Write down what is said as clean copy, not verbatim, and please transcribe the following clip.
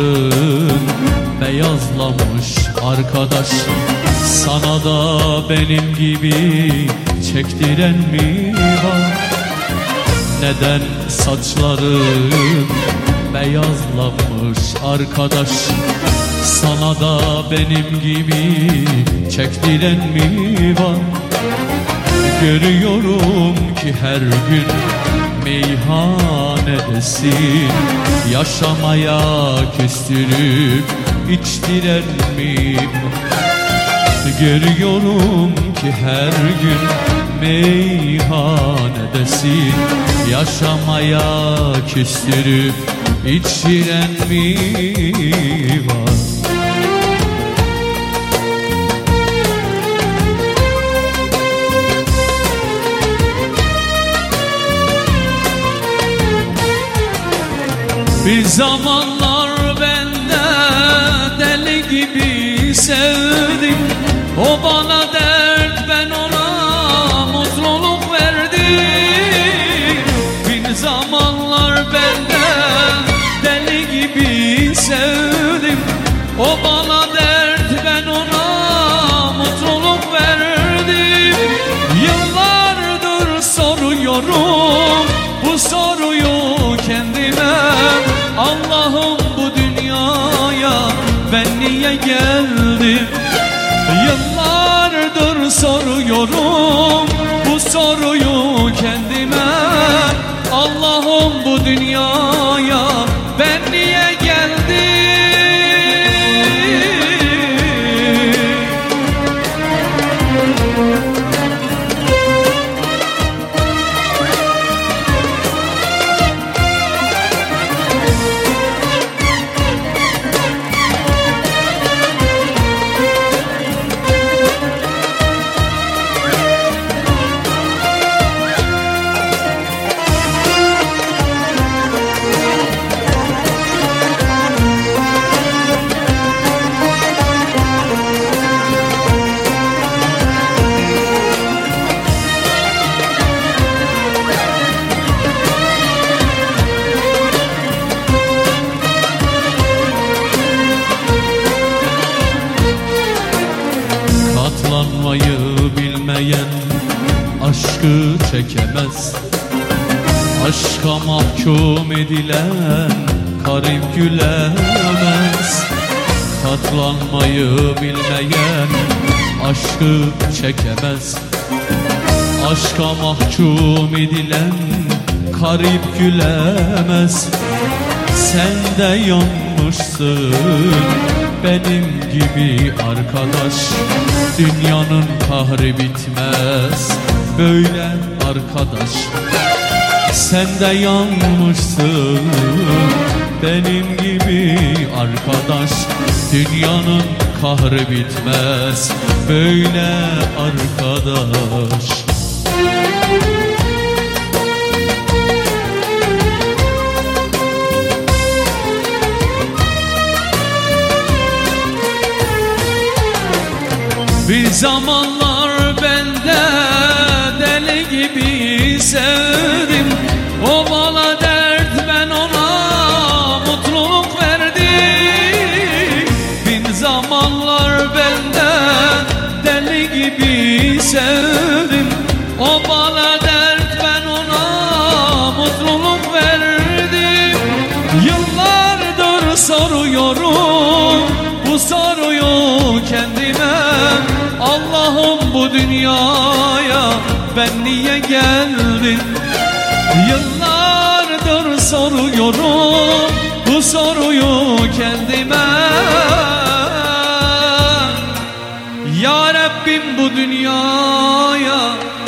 saçların beyazlamış arkadaş. Sana da benim gibi çektiren mi var? Neden saçların beyazlamış arkadaş? Sana da benim gibi çektiren mi var? Görüyorum ki her gün meyhanedesin, yaşamaya küstürüp içtiren mi? Görüyorum ki her gün meyhanedesin, yaşamaya küstürüp içiren mi var? Bir zamanlar ben de deli gibi sevdim. O bana dert, ben ona mutluluk verdim. Bir zamanlar ben de deli gibi sevdim. O bana dert, ben ona mutluluk verdim. Yıllardır soruyorum bu soruyu kendime. Allah'ım bu dünyaya ben niye geldim? Yıllardır soruyorum bu soruyu kendime. Allah'ım bu dünyaya ben niye geldim? Katlanmayı bilmeyen aşkı çekemez. Aşka mahkum edilen garip gülemez. Katlanmayı bilmeyen aşkı çekemez. Aşka mahkum edilen garip gülemez. Sen de yanmışsın benim gibi arkadaş. Dünyanın kahri bitmez böyle arkadaş. Sen de yanmışsın benim gibi arkadaş. Dünyanın kahri bitmez böyle arkadaş. Bir zamanlar ben de deli gibi sevdim. O bana dert, ben ona mutluluk verdim. Bir zamanlar ben de deli gibi sevdim. O bana dert, ben ona mutluluk verdim. Yıllardır soruyorum bu soruyu kendime. Allah'ım bu dünyaya ben niye geldim? Yıllardır soruyorum bu soruyu kendime. Ya Rabbim bu dünyaya